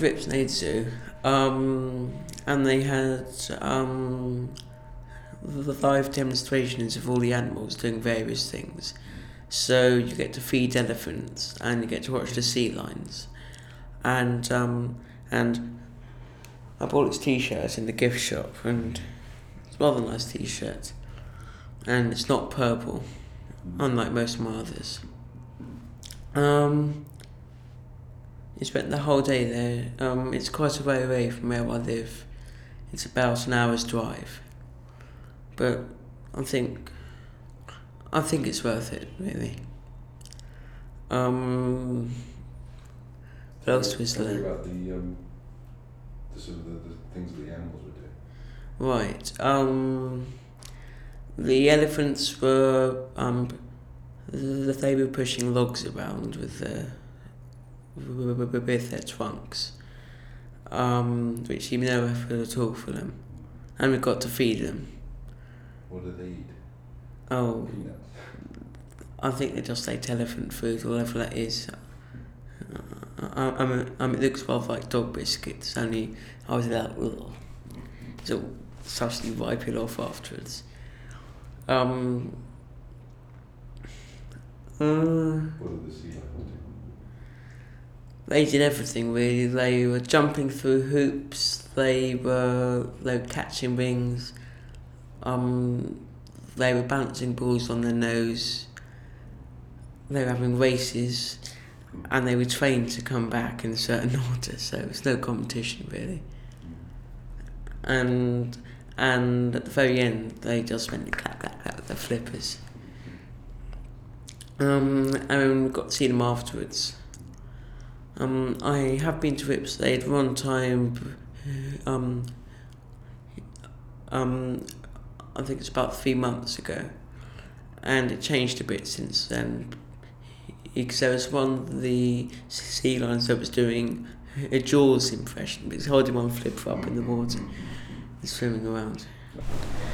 to Ripsnade Zoo, and they had the live demonstrations of all the animals doing various things. So you get to feed elephants, and you get to watch the sea lions, and I bought this T-shirt in the gift shop, and it's a rather nice T-shirt, and it's not purple, unlike most of my others. You spent the whole day there. It's quite a way away from where I live. It's about an hour's drive, but I think it's worth it, really. What else was Tell me there? about the sort of the things that the animals were doing. Right. The elephants were they were pushing logs around with their trunks, which seemed no effort at all for them, and we got to feed them. What did they eat? Oh, Peanuts. I think they just ate elephant food, whatever that is. It looks rather like dog biscuits, only I was like, ugh. So suddenly wipe it off afterwards. What did the sea lions do? They did everything really. They were jumping through hoops. They were catching wings. They were bouncing balls on their nose. They were having races, and they were trained to come back in a certain order. So it was no competition really. And at the very end, they just went clap clap clap with their flippers. And we got to see them afterwards. I have been to Ripsnade one time. I think it's about 3 months ago, and it changed a bit since then. Because there was one of the sea lions that was doing a Jaws impression, but he's holding one flipper up in the water and swimming around.